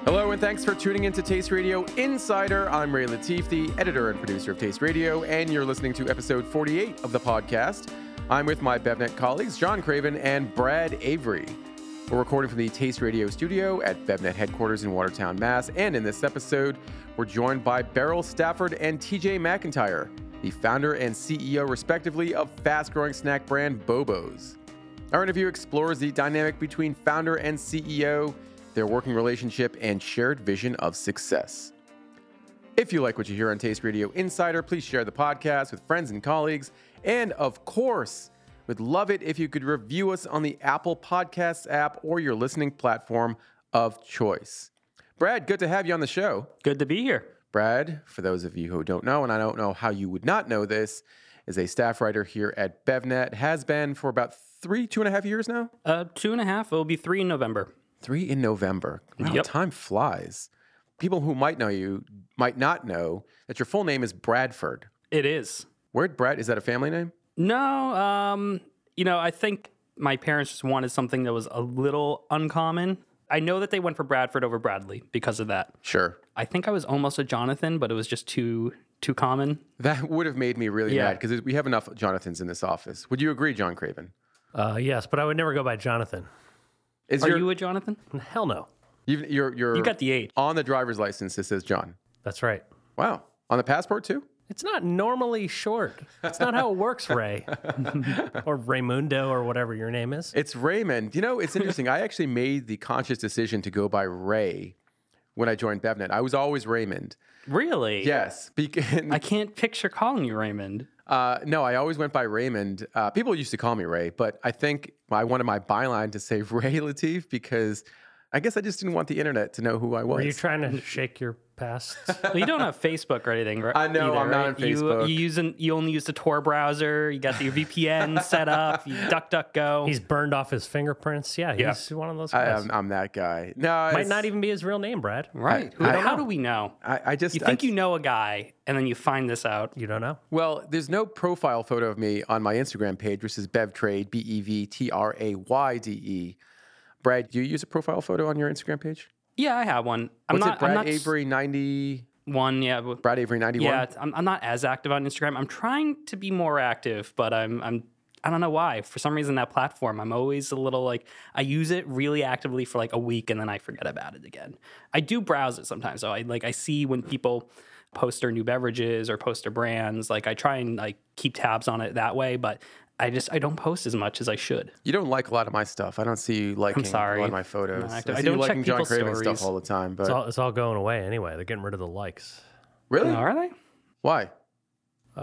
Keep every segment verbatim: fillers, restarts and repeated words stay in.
Hello, and thanks for tuning in to Taste Radio Insider. I'm Ray Latif, the editor and producer of Taste Radio, and you're listening to episode forty-eight of the podcast. I'm with my BevNet colleagues, John Craven and Brad Avery. We're recording from the Taste Radio studio at BevNet headquarters in Watertown, Mass. And in this episode, we're joined by Beryl Stafford and T J McIntyre, the founder and C E O, respectively, of fast-growing snack brand Bobo's. Our interview explores the dynamic between founder and C E O, their working relationship, and shared vision of success. If you like what you hear on Taste Radio Insider, please share the podcast with friends and colleagues. And of course, would love it if you could review us on the Apple Podcasts app or your listening platform of choice. Brad, good to have you on the show. Good to be here. Brad, for those of you who don't know, and I don't know how you would not know this, is a staff writer here at BevNet, has been for about three, two and a half years now? Uh, two and a half. It'll be three in November. Three in November. Wow, Yep. Time flies. People who might know you might not know that your full name is Bradford. It is. Where Brad, is that a family name? No, um, you know, I think my parents just wanted something that was a little uncommon. I know that they went for Bradford over Bradley because of that. Sure. I think I was almost a Jonathan, but it was just too too common. That would have made me really Yeah. mad because we have enough Jonathans in this office. Would you agree, John Craven? Uh, yes, but I would never go by Jonathan. Is Are your, you a Jonathan? Hell no. you've, you're, you're You got the age. on the driver's license, it says John. That's right. Wow. On the passport too? It's not normally short. That's not how it works, Ray. Or Raymundo or whatever your name is. It's Raymond. You know, it's interesting. I actually made the conscious decision to go by Ray when I joined BevNet. I was always Raymond. Really? Yes. Because, I can't picture calling you Raymond. uh, no, I always went by Raymond. Uh, people used to call me Ray, but I think I wanted my byline to say Ray Latif because I guess I just didn't want the internet to know who I was. Were you trying to shake your past? Well, you don't have Facebook or anything, right? I know, either, I'm not right? on Facebook. You, you, use an, you only use the Tor browser. You got your V P N set up. You DuckDuckGo. He's burned off his fingerprints. Yeah, he's Yeah. one of those I, guys. I'm, I'm that guy. No, Might it's- not even be his real name, Brad. Right. I- Who- I how know. do we know? I, I just You think I, you know a guy, and then you find this out. You don't know? Well, there's no profile photo of me on my Instagram page, which is BevTrade, B E V T R A Y D E. Brad, do you use a profile photo on your Instagram page? Yeah, I have one. I'm What's not. it, Brad I'm not s- Avery ninety? one. Yeah. but- Brad Avery ninety-one? Yeah. it's- I'm, I'm not as active on Instagram. I'm trying to be more active, but I'm. I'm. I don't know why. For some reason, that platform, I'm always a little like I use it really actively for like a week, and then I forget about it again. I do browse it sometimes, so I like I see when people post their new beverages or post their brands. Like I try and like keep tabs on it that way, but I just I don't post as much as I should. You don't like a lot of my stuff. I don't see you liking sorry. a lot of my photos. I'm not I active. see I don't you check liking John people's Craven stories. stuff all the time. But It's all, it's all going away anyway. They're getting rid of the likes. really? Are they? Why? Uh,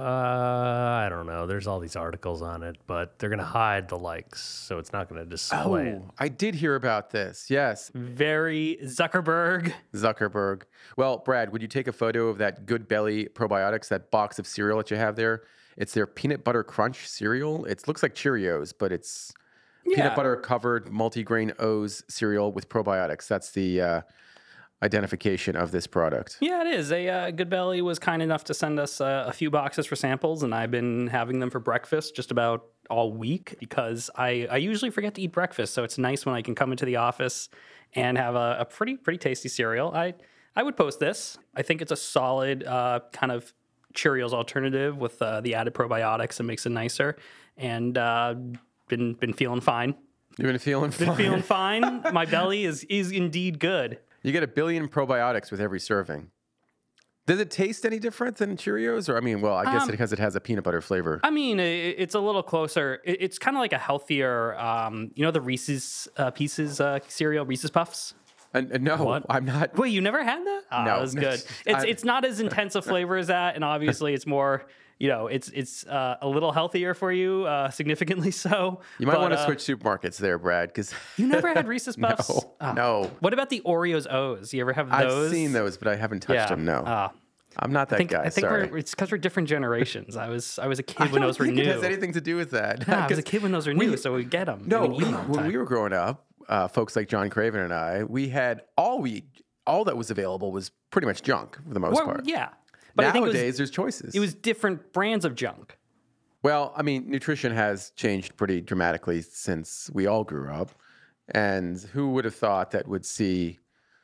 I don't know. There's all these articles on it, but they're going to hide the likes, so it's not going to display it. Oh, I did hear about this. Yes, Very Zuckerberg. Zuckerberg. Well, Brad, would you take a photo of that Good Belly Probiotics, that box of cereal that you have there? It's their peanut butter crunch cereal. It looks like Cheerios, but it's Yeah. peanut butter covered multigrain O's cereal with probiotics. That's the uh, identification of this product. Yeah, it is. A uh, Good Belly was kind enough to send us uh, a few boxes for samples, and I've been having them for breakfast just about all week because I, I usually forget to eat breakfast. So it's nice when I can come into the office and have a, a pretty pretty tasty cereal. I I would post this. I think it's a solid uh, kind of Cheerios alternative with uh, the added probiotics. It makes it nicer, and uh, been been feeling fine. You've been feeling Been fine. feeling fine. My belly is is indeed good. You get a billion probiotics with every serving. Does it taste any different than Cheerios? Or, I mean, well, I guess Um, because it has a peanut butter flavor. I mean, i- it's a little closer. It- It's kind of like a healthier, um, you know, the Reese's uh, Pieces uh, cereal, Reese's Puffs. And, and no, What? I'm not. Wait, you never had that? Oh, No. that was good. It's I- it's not as intense a flavor as that, and obviously it's more, you know, it's it's uh, a little healthier for you, uh, significantly so. You might But, want to uh, switch supermarkets there, Brad, because You never had Reese's Puffs? No, Oh. no. What about the Oreos O's? You ever have those? I've seen those, but I haven't touched Yeah. them. No, Uh, I'm not that I think guy. I think sorry. we're, it's because we're different generations. I was I was a I kid when don't those were think new. it has anything to do with that. Nah, I was 'Cause a kid when those were we- new, so we get them. No, we didn't eat we, 'em all the when time. we were growing up, uh, folks like John Craven and I, we had all we all that was available was pretty much junk for the most Well, part. yeah, but I think it Nowadays, was, there's choices. it was different brands of junk. Well, I mean, nutrition has changed pretty dramatically since we all grew up. And who would have thought that would see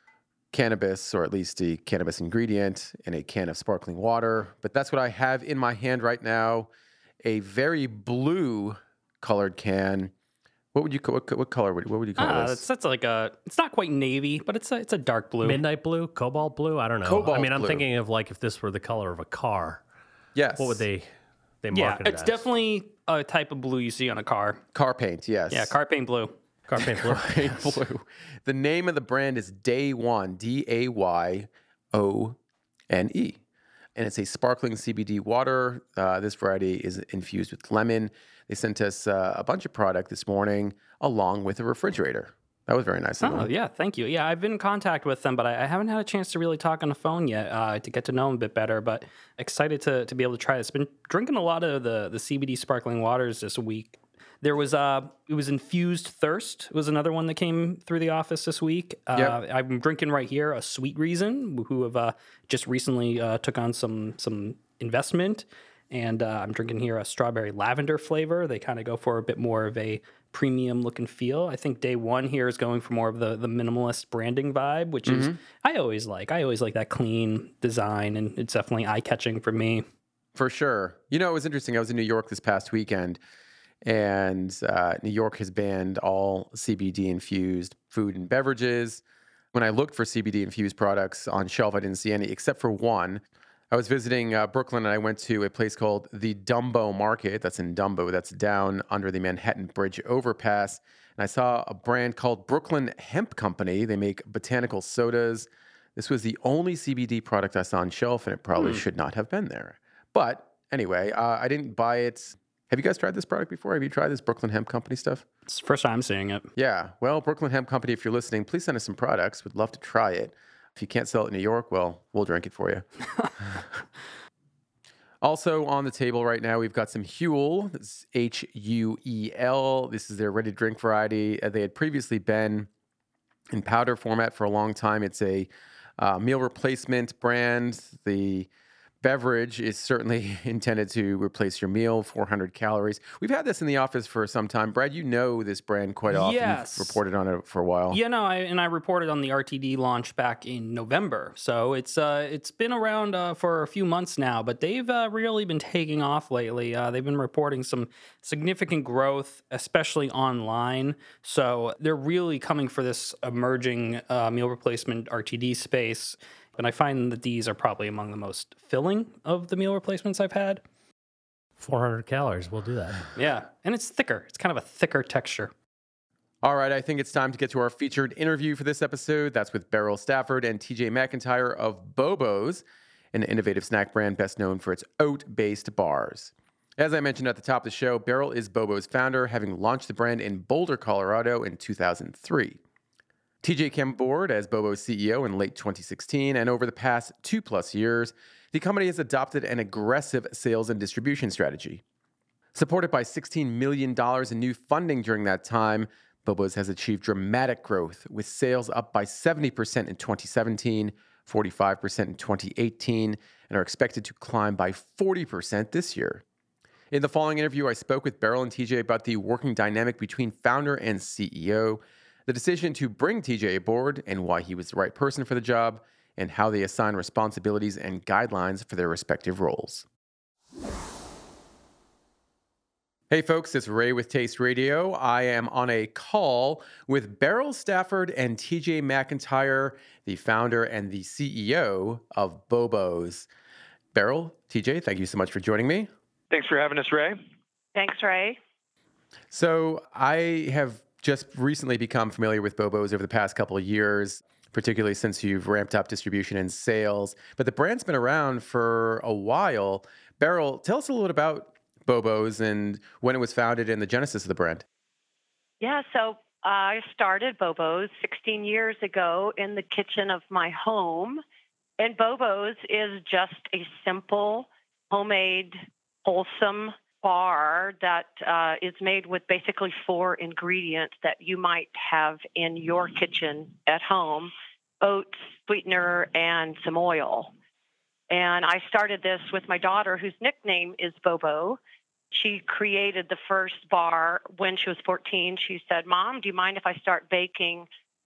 cannabis, or at least the cannabis ingredient, in a can of sparkling water. But that's what I have in my hand right now, a very blue colored can. What would you what, what color would what would you call Ah, this? that's, that's like a. It's not quite navy, but it's a it's a dark blue. Midnight blue, cobalt blue. I don't know. Cobalt I mean, I'm blue. thinking of like if this were the color of a car, Yes. what would they they Yeah, market it it's as? definitely a type of blue you see on a car. Car paint, yes. Yeah, car paint blue. car paint blue. Paint blue. The name of the brand is Day One, D A Y O N E. And it's a sparkling C B D water. Uh, this variety is infused with lemon. They sent us uh, a bunch of product this morning along with a refrigerator. That was very nice of Oh, them. yeah, thank you. Yeah, I've been in contact with them, but I, I haven't had a chance to really talk on the phone yet uh, to get to know them a bit better, but excited to, to be able to try this. Been drinking a lot of the, the C B D sparkling waters this week. There was, uh, it was Infused Thirst was another one that came through the office this week. Uh, Yep. I'm drinking right here a Sweet Reason, who have uh, just recently uh, took on some some investment. And uh, I'm drinking here a strawberry lavender flavor. They kind of go for a bit more of a premium look and feel. I think Day One here is going for more of the, the minimalist branding vibe, which is I always like. I always like that clean design, and it's definitely eye-catching for me. For sure. You know, it was interesting. I was in New York this past weekend, and uh, New York has banned all C B D infused food and beverages. When I looked for C B D infused products on shelf, I didn't see any except for one. I was visiting uh, Brooklyn, and I went to a place called the Dumbo Market. That's in Dumbo. That's down under the Manhattan Bridge overpass. And I saw a brand called Brooklyn Hemp Company. They make botanical sodas. This was the only C B D product I saw on shelf, and it probably should not have been there. But anyway, uh, I didn't buy it. Have you guys tried this product before? Have you tried this Brooklyn Hemp Company stuff? It's the first time seeing it. Yeah. Well, Brooklyn Hemp Company, if you're listening, please send us some products. We'd love to try it. If you can't sell it in New York, well, we'll drink it for you. Also on the table right now, we've got some Huel. It's H U E L. This is their ready-to-drink variety. Uh, They had previously been in powder format for a long time. It's a uh, meal replacement brand. The beverage is certainly intended to replace your meal, four hundred calories. We've had this in the office for some time. Brad, you know this brand quite often. Yes. You've reported on it for a while. Yeah, no, I, and I reported on the R T D launch back in November, so it's uh, it's been around uh, for a few months now, but they've uh, really been taking off lately. Uh, they've been reporting some significant growth, especially online. So they're really coming for this emerging uh, meal replacement R T D space. And I find that these are probably among the most filling of the meal replacements I've had. four hundred calories. We'll do that. Yeah, and it's thicker. It's kind of a thicker texture. All right, I think it's time to get to our featured interview for this episode. That's with Beryl Stafford and T J McIntyre of Bobo's, an innovative snack brand best known for its oat-based bars. As I mentioned at the top of the show, Beryl is Bobo's founder, having launched the brand in Boulder, Colorado in two thousand three. T J came aboard as Bobo's C E O in late twenty sixteen, and over the past two plus years, the company has adopted an aggressive sales and distribution strategy. Supported by sixteen million dollars in new funding during that time, Bobo's has achieved dramatic growth, with sales up by seventy percent in twenty seventeen, forty-five percent in twenty eighteen, and are expected to climb by forty percent this year. In the following interview, I spoke with Beryl and T J about the working dynamic between founder and C E O, the decision to bring T J aboard and why he was the right person for the job, and how they assign responsibilities and guidelines for their respective roles. Hey folks, it's Ray with Taste Radio. I am on a call with Beryl Stafford and T J McIntyre, the founder and the C E O of Bobo's. Beryl, T J, thank you so much for joining me. Thanks for having us, Ray. Thanks, Ray. So I have just recently become familiar with Bobo's over the past couple of years, particularly since you've ramped up distribution and sales. But the brand's been around for a while. Beryl, tell us a little bit about Bobo's and when it was founded and the genesis of the brand. Yeah, so I started Bobo's sixteen years ago in the kitchen of my home. And Bobo's is just a simple, homemade, wholesome bar that uh, is made with basically four ingredients that you might have in your kitchen at home: oats, sweetener, and some oil. And I started this with my daughter, whose nickname is Bobo. She created the first bar when she was fourteen. She said, "Mom, do you mind if I start baking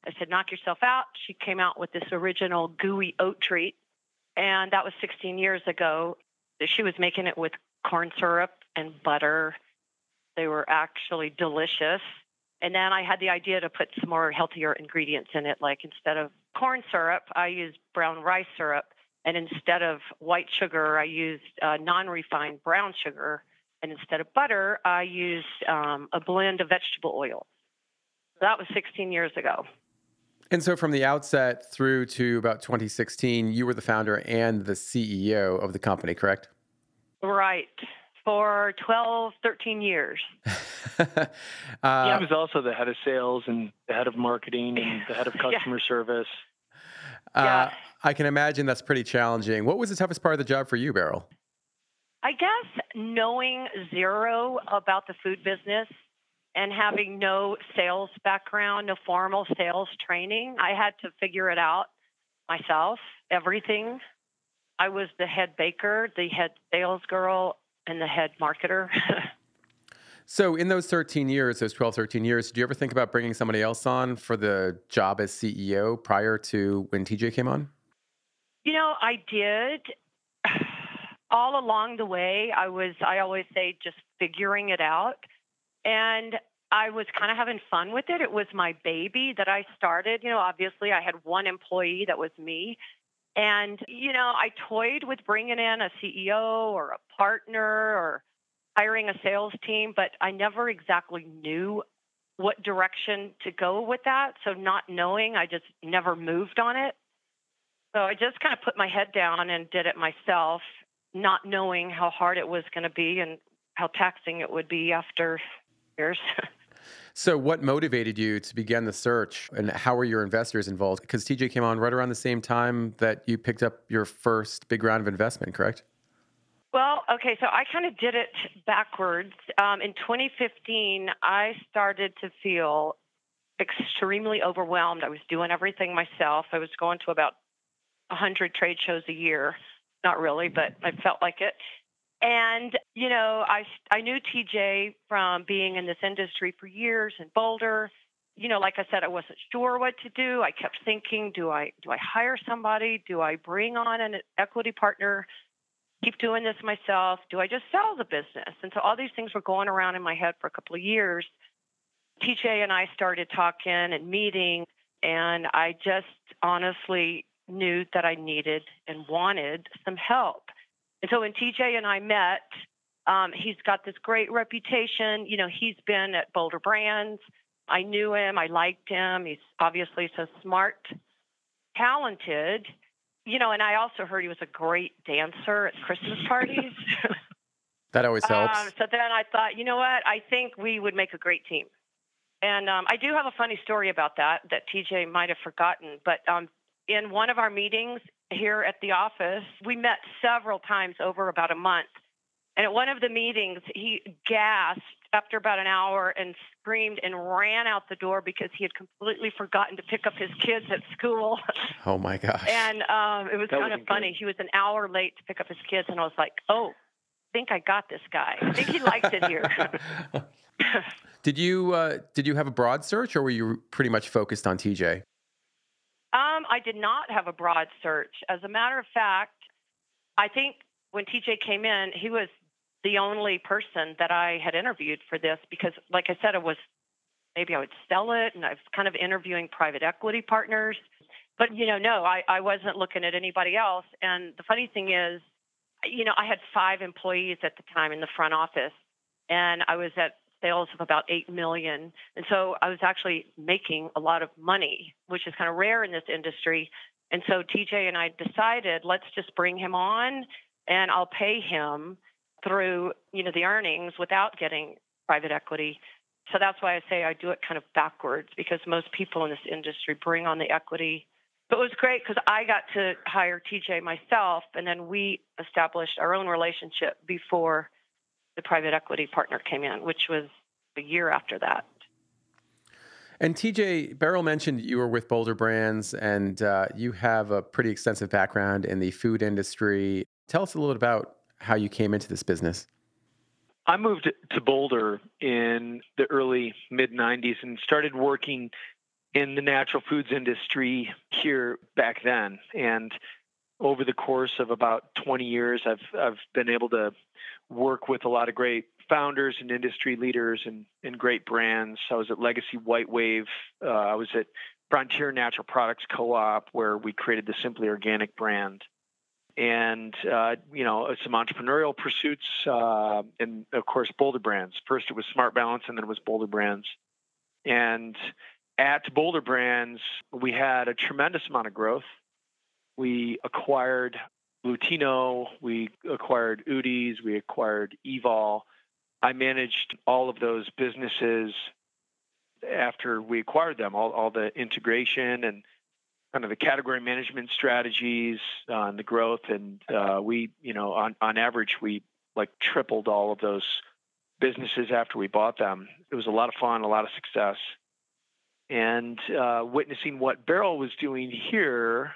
I said, knock yourself out. She came out with this original gooey oat treat. And that was sixteen years ago. She was making it with corn syrup and butter. They were actually delicious. And then I had the idea to put some more healthier ingredients in it. Like instead of corn syrup, I used brown rice syrup. And instead of white sugar, I used uh, non-refined brown sugar. And instead of butter, I used um, a blend of vegetable oil. So that was sixteen years ago. And so from the outset through to about twenty sixteen, you were the founder and the C E O of the company, correct? Right. For twelve, thirteen years. uh, I was also the head of sales and the head of marketing and the head of customer yeah. service. Uh, yeah. I can imagine that's pretty challenging. What was the toughest part of the job for you, Beryl? I guess knowing zero about the food business and having no sales background, no formal sales training. I had to figure it out myself, everything. I was the head baker, the head sales girl, and the head marketer. So in those thirteen years, those twelve, thirteen years, did you ever think about bringing somebody else on for the job as C E O prior to when T J came on? You know, I did. All along the way, I was, I always say, just figuring it out. And I was kind of having fun with it. It was my baby that I started. You know, obviously I had one employee that was me. And, you know, I toyed with bringing in a C E O or a partner or hiring a sales team, but I never exactly knew what direction to go with that. So not knowing, I just never moved on it. So I just kind of put my head down and did it myself, not knowing how hard it was going to be and how taxing it would be after years. So what motivated you to begin the search, and how were your investors involved? Because T J came on right around the same time that you picked up your first big round of investment, correct? Well, okay, so I kind of did it backwards. Um, in twenty fifteen, I started to feel extremely overwhelmed. I was doing everything myself. I was going to about one hundred trade shows a year. Not really, but I felt like it. And, you know, I, I knew T J from being in this industry for years in Boulder. You know, like I said, I wasn't sure what to do. I kept thinking, do I do I hire somebody? Do I bring on an equity partner? Keep doing this myself? Do I just sell the business? And so all these things were going around in my head for a couple of years. T J and I started talking and meeting, and I just honestly knew that I needed and wanted some help. And so when T J and I met, um, he's got this great reputation. You know, he's been at Boulder Brands. I knew him. I liked him. He's obviously so smart, talented. You know, and I also heard he was a great dancer at Christmas parties. That always helps. Um, so then I thought, you know what? I think we would make a great team. And um, I do have a funny story about that that T J might have forgotten. But um, in one of our meetings here at the office, we met several times over about a month. And at one of the meetings, he gasped after about an hour and screamed and ran out the door because he had completely forgotten to pick up his kids at school. Oh, my gosh. And um, it was That kind of wasn't funny. good. He was an hour late to pick up his kids, and I was like, oh, I think I got this guy. I think he likes it here. Did you uh, did you have a broad search, or were you pretty much focused on T J? Um, I did not have a broad search. As a matter of fact, I think when T J came in, he was the only person that I had interviewed for this because, like I said, it was maybe I would sell it, and I was kind of interviewing private equity partners. But, you know, no, I, I wasn't looking at anybody else. And the funny thing is, you know, I had five employees at the time in the front office, and I was at sales of about eight million dollars. And so I was actually making a lot of money, which is kind of rare in this industry. And so T J and I decided, let's just bring him on, and I'll pay him through, you know, the earnings without getting private equity. So that's why I say I do it kind of backwards, because most people in this industry bring on the equity. But it was great because I got to hire T J myself, and then we established our own relationship before the private equity partner came in, which was a year after that. And T J, Beryl mentioned you were with Boulder Brands, and uh, you have a pretty extensive background in the food industry. Tell us a little bit about how you came into this business. I moved to Boulder in the early mid nineties and started working in the natural foods industry here back then. And over the course of about twenty years, I've I've been able to work with a lot of great founders and industry leaders and, and great brands. I was at Legacy White Wave. Uh, I was at Frontier Natural Products Co-op, where we created the Simply Organic brand. And, uh, you know, some entrepreneurial pursuits, uh, and, of course, Boulder Brands. First, it was Smart Balance, and then it was Boulder Brands. And at Boulder Brands, we had a tremendous amount of growth. We acquired Lutino, we acquired Udi's, we acquired Evol. I managed all of those businesses after we acquired them, all, all the integration and kind of the category management strategies uh, and the growth. And uh, we, you know, on, on average, we like tripled all of those businesses after we bought them. It was a lot of fun, a lot of success. And uh, witnessing what Barrel was doing here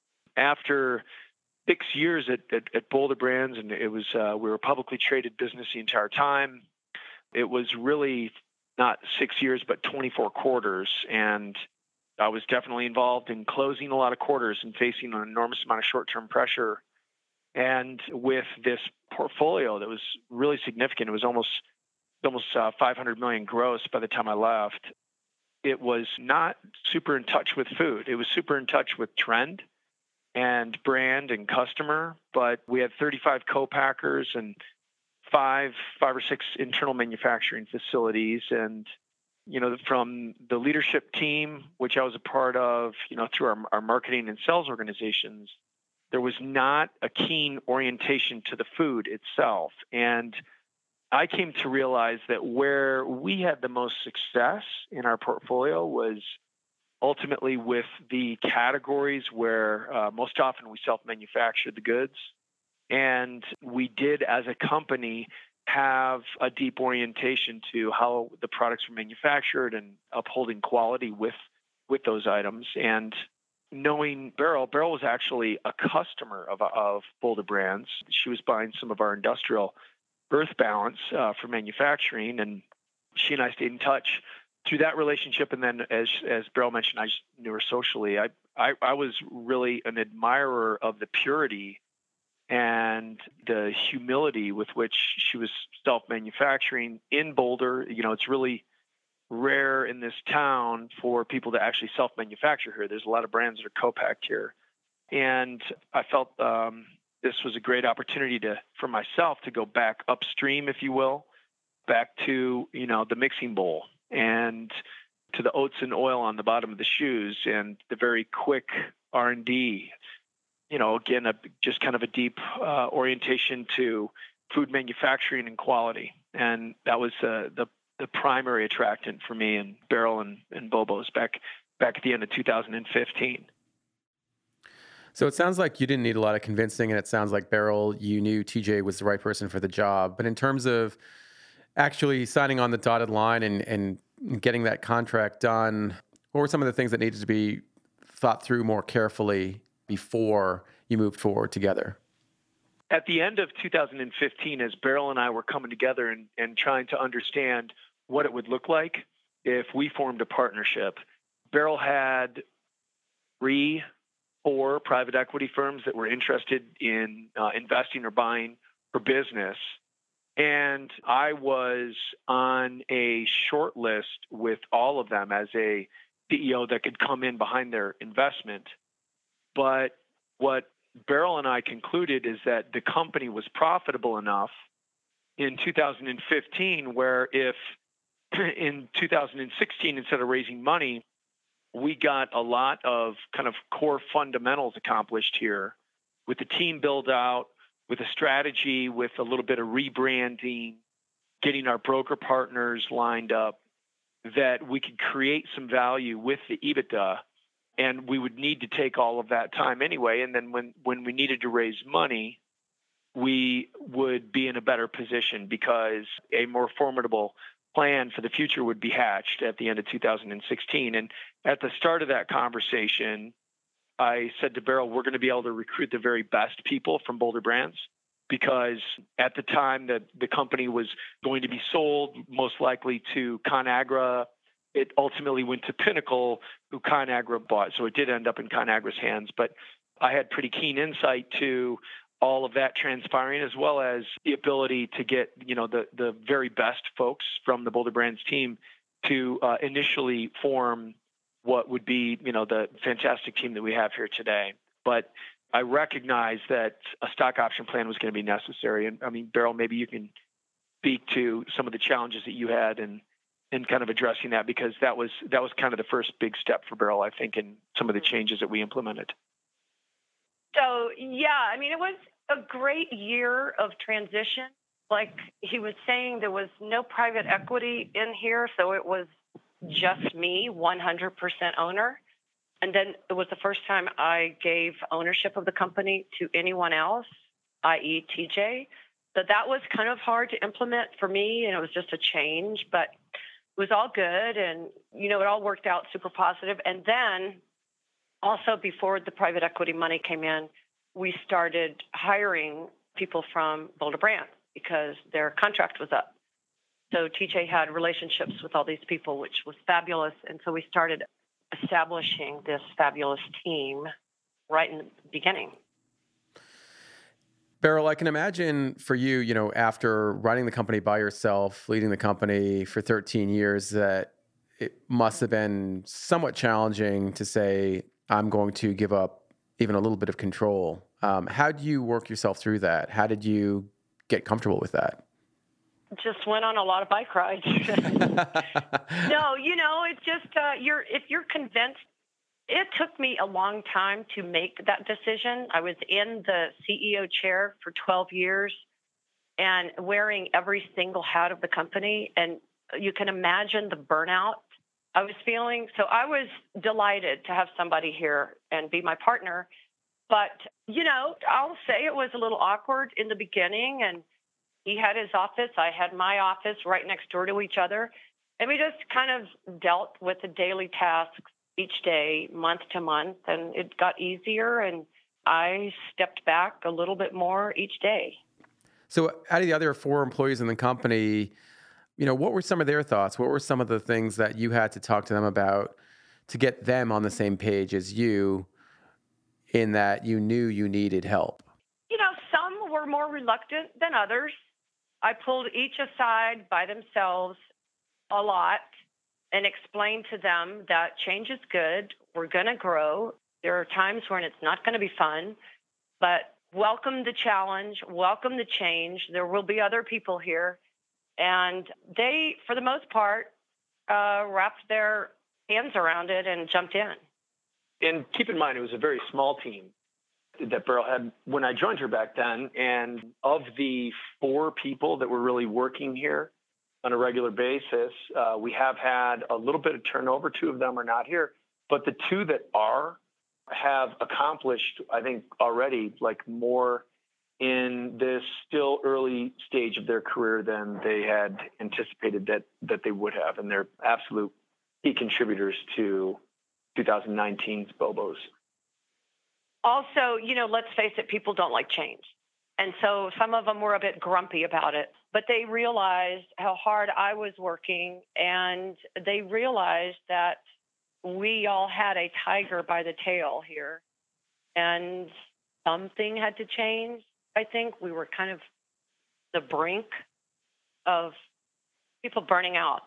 after six years at, at, at Boulder Brands, and it was uh, we were a publicly traded business the entire time. It was really not six years, but twenty-four quarters, and I was definitely involved in closing a lot of quarters and facing an enormous amount of short-term pressure. And with this portfolio that was really significant, it was almost almost uh, five hundred million gross by the time I left. It was not super in touch with food. It was super in touch with trend and brand and customer, but we had thirty-five co-packers and five, five or six internal manufacturing facilities. And, you know, from the leadership team, which I was a part of, you know, through our, our marketing and sales organizations, there was not a keen orientation to the food itself. And I came to realize that where we had the most success in our portfolio was ultimately with the categories where uh, most often we self-manufactured the goods. And we did, as a company, have a deep orientation to how the products were manufactured and upholding quality with with those items. And knowing Beryl, Beryl was actually a customer of, of Boulder Brands. She was buying some of our industrial Earth Balance uh, for manufacturing, and she and I stayed in touch through that relationship. And then, as as Beryl mentioned, I just knew her socially. I, I I was really an admirer of the purity and the humility with which she was self-manufacturing in Boulder. You know, it's really rare in this town for people to actually self-manufacture here. There's a lot of brands that are co-packed here. And I felt um, this was a great opportunity to, for myself to go back upstream, if you will, back to, you know, the mixing bowl and to the oats and oil on the bottom of the shoes and the very quick R and D. You know, again, a, just kind of a deep uh, orientation to food manufacturing and quality. And that was uh, the the primary attractant for me and Beryl and, and Bobo's back back at the end of two thousand fifteen. So it sounds like you didn't need a lot of convincing, and it sounds like Beryl, you knew T J was the right person for the job. But in terms of actually signing on the dotted line and, and getting that contract done, what were some of the things that needed to be thought through more carefully before you moved forward together? At the end of two thousand fifteen, as Beryl and I were coming together and, and trying to understand what it would look like if we formed a partnership, Beryl had three, four private equity firms that were interested in uh, investing or buying her business. And I was on a short list with all of them as a C E O that could come in behind their investment. But what Beryl and I concluded is that the company was profitable enough in two thousand fifteen, where if in two thousand sixteen, instead of raising money, we got a lot of kind of core fundamentals accomplished here with the team build out, with a strategy, with a little bit of rebranding, getting our broker partners lined up, that we could create some value with the EBITDA. And we would need to take all of that time anyway. And then when, when we needed to raise money, we would be in a better position because a more formidable plan for the future would be hatched at the end of two thousand sixteen. And at the start of that conversation, I said to Beryl, we're going to be able to recruit the very best people from Boulder Brands, because at the time that the company was going to be sold, most likely to ConAgra, it ultimately went to Pinnacle, who ConAgra bought. So it did end up in ConAgra's hands. But I had pretty keen insight to all of that transpiring, as well as the ability to get, you know, the, the very best folks from the Boulder Brands team to uh, initially form what would be, you know, the fantastic team that we have here today. But I recognize that a stock option plan was going to be necessary. And I mean, Beryl, maybe you can speak to some of the challenges that you had and and kind of addressing that, because that was that was kind of the first big step for Beryl, I think, in some of the changes that we implemented. So, yeah, I mean, it was a great year of transition. Like he was saying, there was no private equity in here, so it was just me, one hundred percent owner. And then it was the first time I gave ownership of the company to anyone else, that is. T J. So that was kind of hard to implement for me, and it was just a change, but it was all good. And, you know, it all worked out super positive. And then also before the private equity money came in, we started hiring people from Boulder Brands because their contract was up. So T J had relationships with all these people, which was fabulous. And so we started establishing this fabulous team right in the beginning. Beryl, I can imagine for you, you know, after running the company by yourself, leading the company for thirteen years, that it must have been somewhat challenging to say, I'm going to give up even a little bit of control. Um, how do you work yourself through that? How did you get comfortable with that? Just went on a lot of bike rides. No, you know, it's just, uh, you're, if you're convinced, it took me a long time to make that decision. I was in the C E O chair for twelve years and wearing every single hat of the company. And you can imagine the burnout I was feeling. So I was delighted to have somebody here and be my partner. But, you know, I'll say it was a little awkward in the beginning, and he had his office. I had my office right next door to each other. And we just kind of dealt with the daily tasks each day, month to month, and it got easier. And I stepped back a little bit more each day. So out of the other four employees in the company, you know, what were some of their thoughts? What were some of the things that you had to talk to them about to get them on the same page as you, in that you knew you needed help? You know, some were more reluctant than others. I pulled each aside by themselves a lot and explained to them that change is good. We're going to grow. There are times when it's not going to be fun, but welcome the challenge, welcome the change. There will be other people here. And they, for the most part, uh, wrapped their hands around it and jumped in. And keep in mind, it was a very small team that Beryl had when I joined her back then. And of the four people that were really working here on a regular basis, uh, we have had a little bit of turnover. Two of them are not here, but the two that are have accomplished, I think, already like more in this still early stage of their career than they had anticipated that that they would have. And they're absolute key contributors to twenty nineteen's Bobos. Also, you know, let's face it, people don't like change. And so some of them were a bit grumpy about it, but they realized how hard I was working, and they realized that we all had a tiger by the tail here, and something had to change. I think we were kind of the brink of people burning out.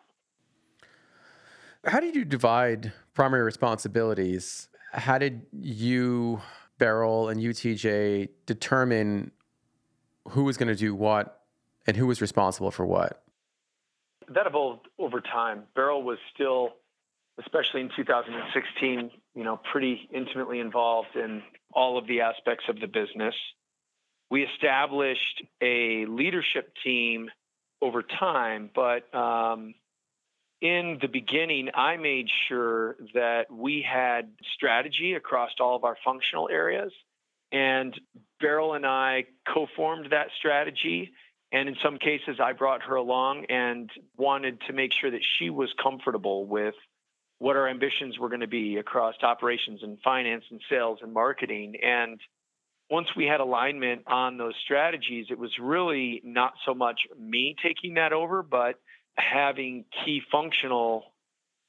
How did you divide primary responsibilities? How did you, Beryl, and you, T J, determine who was going to do what and who was responsible for what? That evolved over time. Beryl was still, especially in two thousand sixteen, you know, pretty intimately involved in all of the aspects of the business. We established a leadership team over time, but um, in the beginning, I made sure that we had strategy across all of our functional areas. And Beryl and I co-formed that strategy. And in some cases, I brought her along and wanted to make sure that she was comfortable with what our ambitions were going to be across operations and finance and sales and marketing. And once we had alignment on those strategies, it was really not so much me taking that over, but having key functional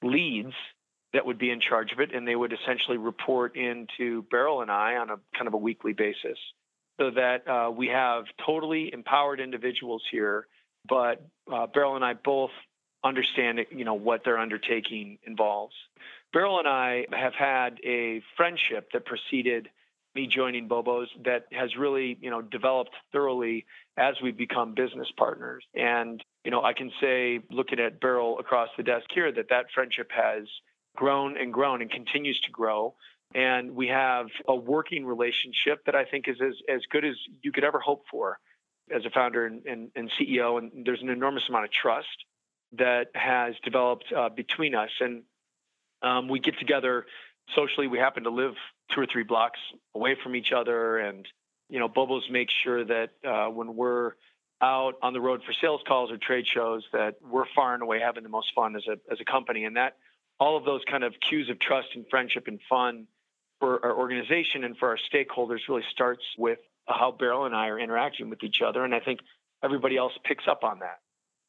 leads that would be in charge of it, and they would essentially report into Beryl and I on a kind of a weekly basis, so that uh, we have totally empowered individuals here, but uh, Beryl and I both understand, you know, what their undertaking involves. Beryl and I have had a friendship that preceded me joining Bobo's that has really, you know, developed thoroughly as we've become business partners. And, you know, I can say, looking at Beryl across the desk here, that that friendship has grown and grown and continues to grow. And we have a working relationship that I think is as, as good as you could ever hope for as a founder and, and, and C E O. And there's an enormous amount of trust that has developed uh, between us. And um, we get together socially. We happen to live two or three blocks away from each other. And, you know, Bobo's makes sure that uh, when we're out on the road for sales calls or trade shows, that we're far and away having the most fun as a, as a company. And that all of those kind of cues of trust and friendship and fun for our organization and for our stakeholders really starts with how Beryl and I are interacting with each other. And I think everybody else picks up on that.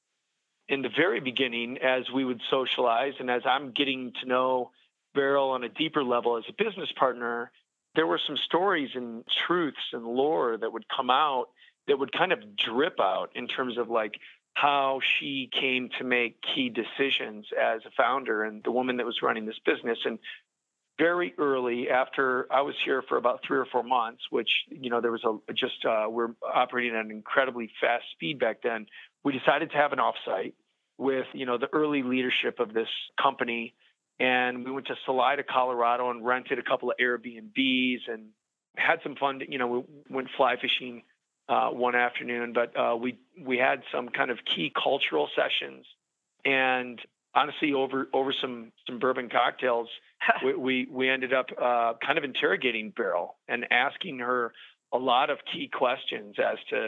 In the very beginning, as we would socialize and as I'm getting to know Beryl on a deeper level as a business partner, there were some stories and truths and lore that would come out that would kind of drip out in terms of like how she came to make key decisions as a founder and the woman that was running this business. And very early, after I was here for about three or four months, which, you know, there was a just, uh, we're operating at an incredibly fast speed back then, we decided to have an offsite with, you know, the early leadership of this company. And we went to Salida, Colorado, and rented a couple of Airbnbs and had some fun. You know, we went fly fishing uh, one afternoon, but uh, we we had some kind of key cultural sessions. And honestly, over over some some bourbon cocktails, we, we we ended up uh, kind of interrogating Beryl and asking her a lot of key questions as to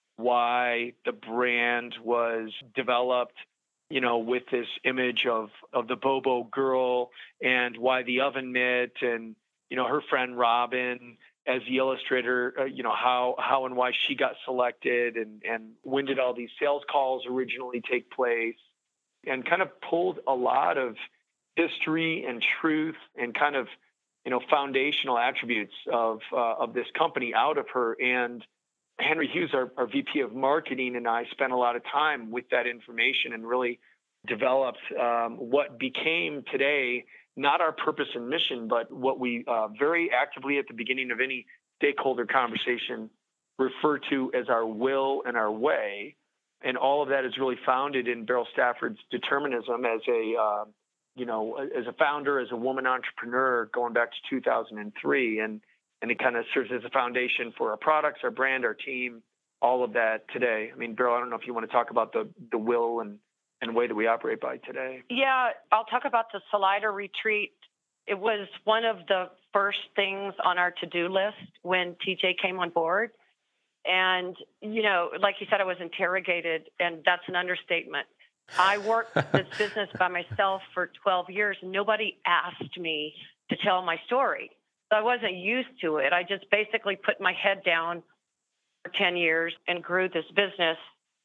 why the brand was developed, you know, with this image of, of the Bobo girl, and why the oven mitt, and, you know, her friend Robin as the illustrator, uh, you know, how, how and why she got selected, and, and when did all these sales calls originally take place, and kind of pulled a lot of history and truth and kind of, you know, foundational attributes of, uh, of this company out of her. And Henry Hughes, our, our V P of marketing, and I spent a lot of time with that information and really developed um, what became today not our purpose and mission, but what we uh, very actively at the beginning of any stakeholder conversation refer to as our will and our way. And all of that is really founded in Beryl Stafford's determinism as a, uh, you know, as a founder, as a woman entrepreneur, going back to two thousand three. And And it kind of serves as a foundation for our products, our brand, our team, all of that today. I mean, Beryl, I don't know if you want to talk about the, the will and, and way that we operate by today. Yeah, I'll talk about the Salida retreat. It was one of the first things on our to-do list when T J came on board. And, you know, like you said, I was interrogated, and that's an understatement. I worked this business by myself for twelve years, and nobody asked me to tell my story. I wasn't used to it. I just basically put my head down for ten years and grew this business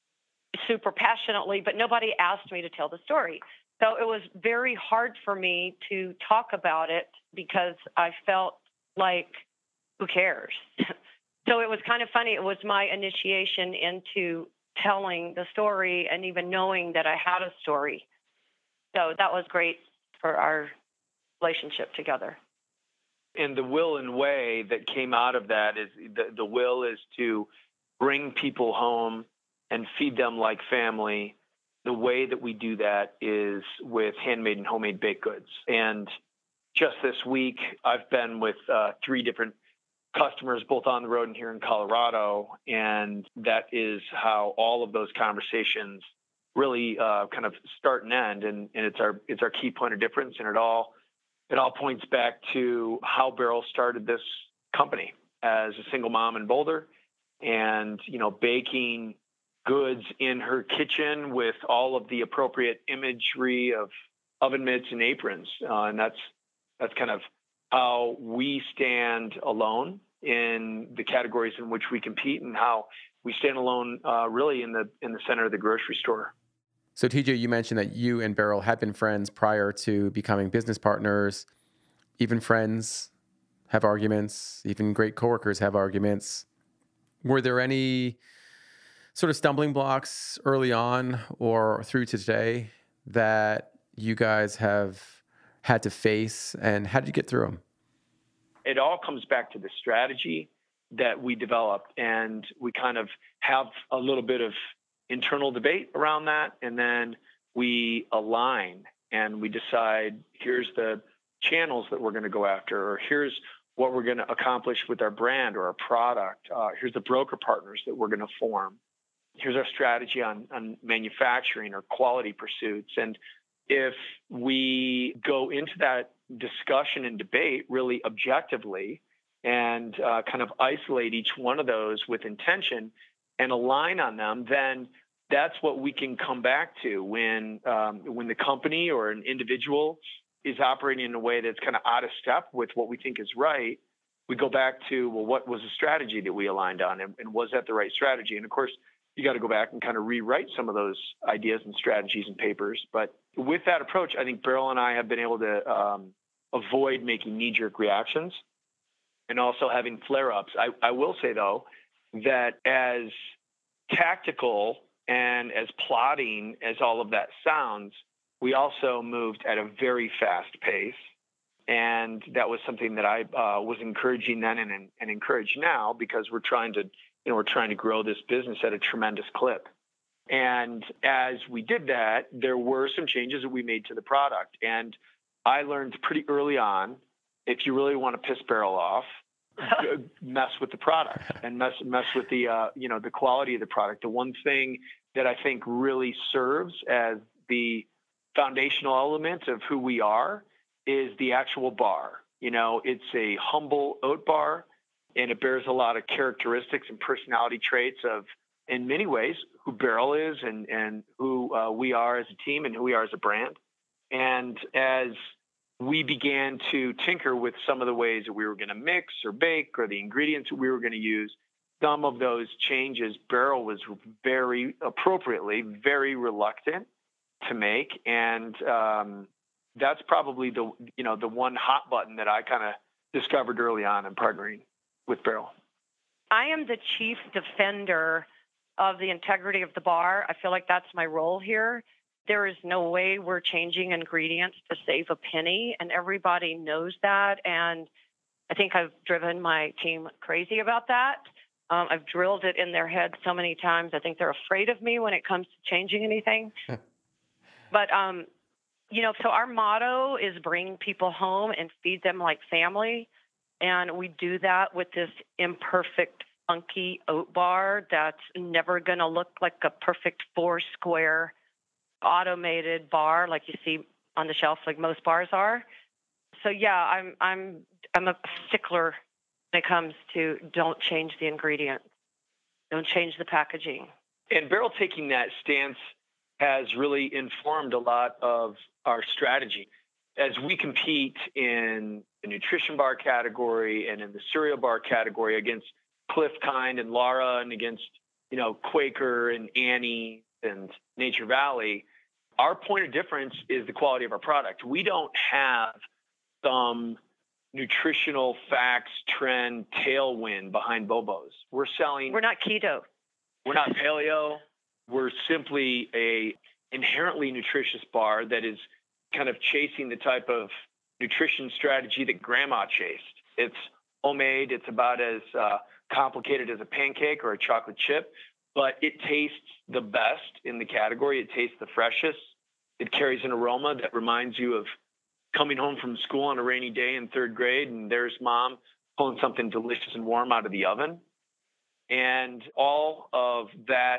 super passionately, but nobody asked me to tell the story. So it was very hard for me to talk about it because I felt like, who cares? So it was kind of funny. It was my initiation into telling the story and even knowing that I had a story. So that was great for our relationship together. And the will and way that came out of that is the, the will is to bring people home and feed them like family. The way that we do that is with handmade and homemade baked goods. And just this week, I've been with uh, three different customers, both on the road and here in Colorado. And that is how all of those conversations really uh, kind of start and end. And, and it's our it's our key point of difference. And it all It all points back to how Beryl started this company as a single mom in Boulder, and, you know, baking goods in her kitchen with all of the appropriate imagery of oven mitts and aprons. Uh, and that's that's kind of how we stand alone in the categories in which we compete, and how we stand alone uh, really in the in the center of the grocery store. So T J, you mentioned that you and Beryl had been friends prior to becoming business partners. Even friends have arguments. Even great coworkers have arguments. Were there any sort of stumbling blocks early on or through to today that you guys have had to face, and how did you get through them? It all comes back to the strategy that we developed, and we kind of have a little bit of internal debate around that, and then we align and we decide, here's the channels that we're going to go after, or here's what we're going to accomplish with our brand or our product. Uh, here's the broker partners that we're going to form. Here's our strategy on, on manufacturing or quality pursuits. And if we go into that discussion and debate really objectively and uh, kind of isolate each one of those with intention and align on them, then that's what we can come back to when um, when the company or an individual is operating in a way that's kind of out of step with what we think is right. We go back to, well, what was the strategy that we aligned on, and, and was that the right strategy? And of course, you got to go back and kind of rewrite some of those ideas and strategies and papers. But with that approach, I think Beryl and I have been able to um, avoid making knee-jerk reactions and also having flare-ups. I, I will say, though, that as tactical and as plotting as all of that sounds, we also moved at a very fast pace. And that was something that I uh, was encouraging then and, and encourage now, because we're trying to, you know, we're trying to grow this business at a tremendous clip. And as we did that, there were some changes that we made to the product. And I learned pretty early on, if you really want to piss Beryl off, mess with the product and mess mess with the uh, you know the quality of the product. The one thing that I think really serves as the foundational element of who we are is the actual bar. You know, it's a humble oat bar, and it bears a lot of characteristics and personality traits of, in many ways, who Beryl is and and who uh, we are as a team and who we are as a brand. And as we began to tinker with some of the ways that we were going to mix or bake or the ingredients that we were going to use, some of those changes, Beryl was very appropriately, very reluctant to make. And um, that's probably the, you know, the one hot button that I kind of discovered early on in partnering with Beryl. I am the chief defender of the integrity of the bar. I feel like that's my role here. There is no way we're changing ingredients to save a penny, and everybody knows that. And I think I've driven my team crazy about that. Um, I've drilled it in their head so many times. I think they're afraid of me when it comes to changing anything. But, um, you know, so our motto is bring people home and feed them like family. And we do that with this imperfect, funky oat bar that's never going to look like a perfect four square automated bar like you see on the shelf, like most bars are. So yeah, I'm I'm I'm a stickler when it comes to don't change the ingredients, don't change the packaging. And Beryl taking that stance has really informed a lot of our strategy. As we compete in the nutrition bar category and in the cereal bar category against Cliff Kind and Lara and against, you know, Quaker and Annie and Nature Valley, our point of difference is the quality of our product. We don't have some nutritional facts trend tailwind behind Bobo's. We're selling. We're not keto. We're not paleo. We're simply a inherently nutritious bar that is kind of chasing the type of nutrition strategy that grandma chased. It's homemade. It's about as uh, complicated as a pancake or a chocolate chip, but it tastes the best in the category. It tastes the freshest. It carries an aroma that reminds you of coming home from school on a rainy day in third grade, and there's mom pulling something delicious and warm out of the oven. And all of that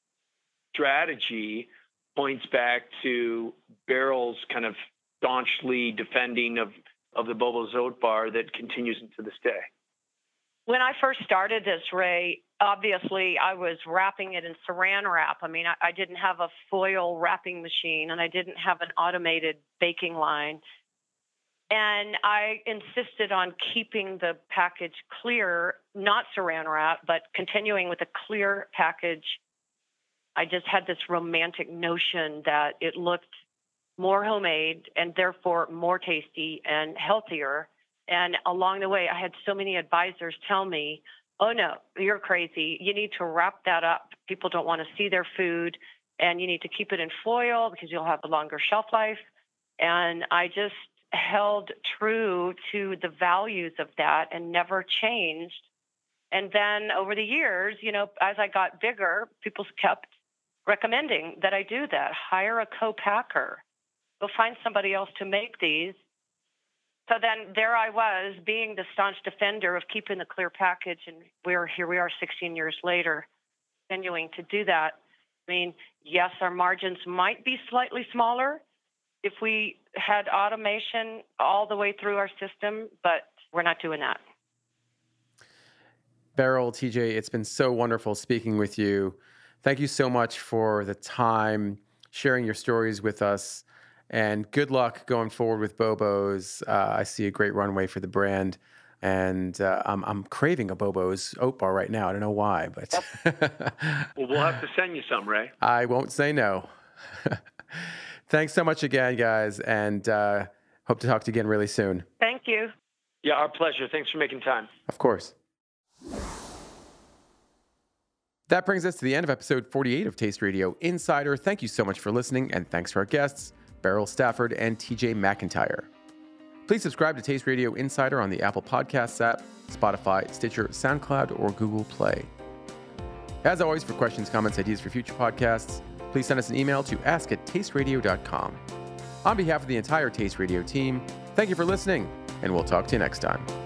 strategy points back to Beryl's kind of staunchly defending of, of the Bobo's Oat Bar that continues into this day. When I first started this, Ray, obviously I was wrapping it in saran wrap. I mean, I, I didn't have a foil wrapping machine, and I didn't have an automated baking line. And I insisted on keeping the package clear, not saran wrap, but continuing with a clear package I just had this romantic notion that it looked more homemade and therefore more tasty and healthier. And along the way, I had so many advisors tell me, oh, no, you're crazy. You need to wrap that up. People don't want to see their food, and you need to keep it in foil because you'll have a longer shelf life. And I just held true to the values of that and never changed. And then over the years, you know, as I got bigger, people kept recommending that I do that. Hire a co-packer. Go find somebody else to make these. So then there I was, being the staunch defender of keeping the clear package, and we're here we are sixteen years later, continuing to do that. I mean, yes, our margins might be slightly smaller if we had automation all the way through our system, but we're not doing that. Beryl, T J, it's been so wonderful speaking with you. Thank you so much for the time, sharing your stories with us, and good luck going forward with Bobo's. Uh, I see a great runway for the brand, and uh, I'm, I'm craving a Bobo's oat bar right now. I don't know why, but well, we'll have to send you some, Ray. I won't say no. Thanks so much again, guys, and uh, hope to talk to you again really soon. Thank you. Yeah, our pleasure. Thanks for making time. Of course. That brings us to the end of episode forty-eight of Taste Radio Insider. Thank you so much for listening, and thanks to our guests, Beryl Stafford and T J McIntyre. Please subscribe to Taste Radio Insider on the Apple Podcasts app, Spotify, Stitcher, SoundCloud, or Google Play. As always, for questions, comments, ideas for future podcasts, please send us an email to ask at taste radio dot com. On behalf of the entire Taste Radio team, thank you for listening, and we'll talk to you next time.